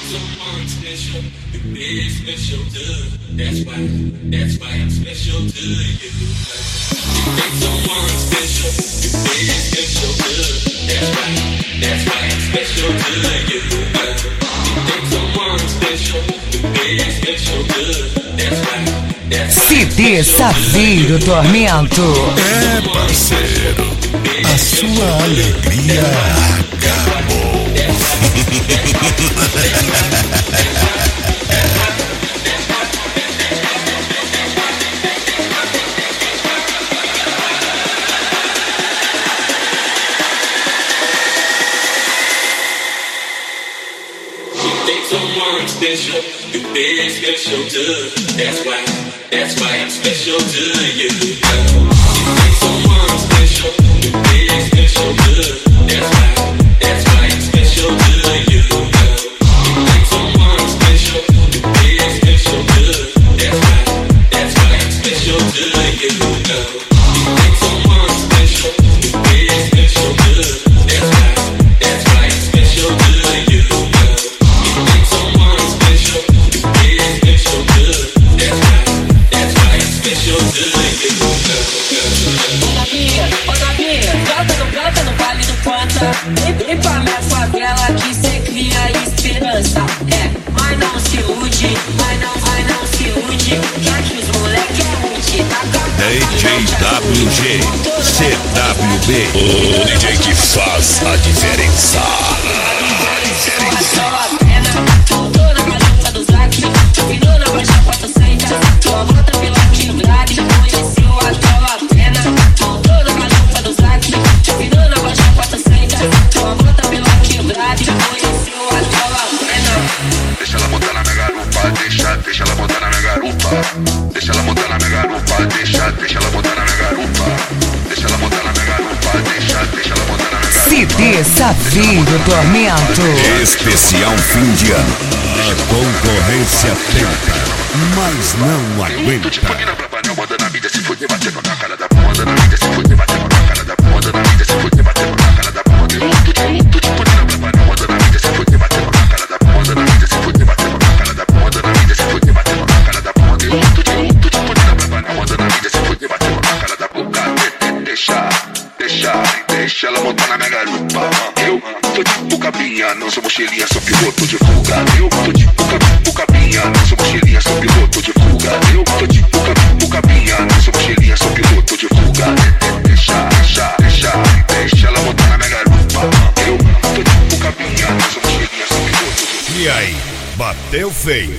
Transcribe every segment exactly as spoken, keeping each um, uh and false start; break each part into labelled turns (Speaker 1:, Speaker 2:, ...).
Speaker 1: someone special, you're very special too. That's why, that's why I'm special to you. You make someone special, you're very special too. That's why, that's why I'm special to you. You make someone special, you're very special too. That's why, that's why.
Speaker 2: C D Saveiro Tormento.
Speaker 3: É, parceiro, a sua alegria acabou.
Speaker 1: Someone special, you're very special too. That's why, that's why I'm special to you. You make someone special, you're very special too. That's why, that's why I'm special to you. You make someone special, you're very special too. That's why, that's why I'm special to you. You make someone special, you're very special too. That's why, that's why I'm special to you.
Speaker 4: Vem pra minha favela que cê cria esperança. É, mas não se ilude, mas não, mas não se ilude. Já que os moleque é rude, tá acabando.
Speaker 3: D J W G, C W B, o D J que faz a diferença.
Speaker 5: Deixa ela montar na minha garupa, deixa, deixa ela montar na minha garupa. Deixa ela montar na minha garupa, deixa, deixa ela montar na minha garupa. Deixa ela montar na minha garupa, deixa, deixa ela montar na minha garupa.
Speaker 2: C D Saveiro Tormento.
Speaker 3: Especial fim de ano. A concorrência tenta, mas não aguenta.
Speaker 5: Tô te punindo pra panel, manda na mídia, se fuder, batendo na cara da manda na mídia, se fuder, batendo na cara da manda na mídia, se fuder, batendo na cara da manda. Tô te punindo pra panel, manda na mídia, se fuder, batendo na cara da manda na mídia, se fuder, batendo na cara da manda na mídia, se fuder, batendo na cara da manda. Tô te punindo pra panel, manda na mídia, se fuder, batendo na cara da boca. Deixa, deixa, deixa ela montar na minha garupa. Eu tô tipo cabrinha, não sou mochilinha, sou piloto de fuga. Eu tô tipo cabrinha, não sou mochilinha, sou piloto de fuga. Eu tô tipo cabrinha, não sou mochilinha, sou piloto de fuga. Deixa, deixa, deixa, deixa ela montar na minha garupa. Eu tô tipo cabrinha, não sou mochilinha, sou piloto de fuga.
Speaker 3: E aí, bateu feio.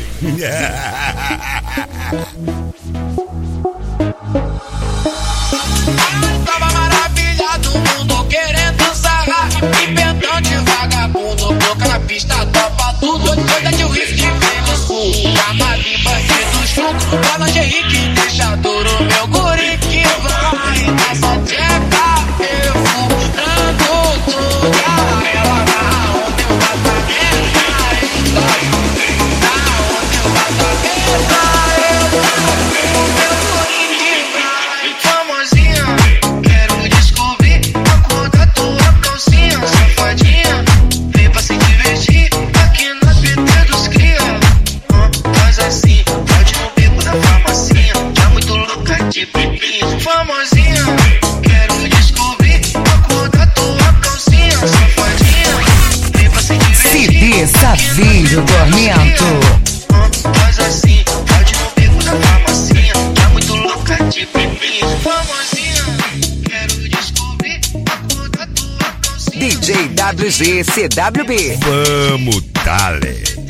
Speaker 6: Tava maravilhado, o mundo querendo sarrar. E pentão de vagabundo, boca na pista, topa tudo. Toda de whisky vem do sul, Camarim, bandido, chuco. Fala de Henrique, deixa duro, meu guri que vai nessa tcheca. Eu furando tudo, ela na onda, eu bato a guerra. Na onda, eu bato a guerra. Eu meu guri que vai. Famosinha, quero descobrir a cor da tua calcinha. Safadinha, vem pra se divertir aqui na P T dos cria. Ah, faz assim, pode no bico da farmacinha. Já muito louca de pipi. Famosinha, quero descobrir a cor da tua calcinha. Safadinha, vem pra se divertir.
Speaker 2: C D Saveiro Tormento.
Speaker 6: Ah, faz assim, pode no bico da farmacinha. Já muito louca de pipi. Famosinha, quero descobrir a cor da tua calcinha.
Speaker 2: D J W G C W B.
Speaker 3: Vamos, dale.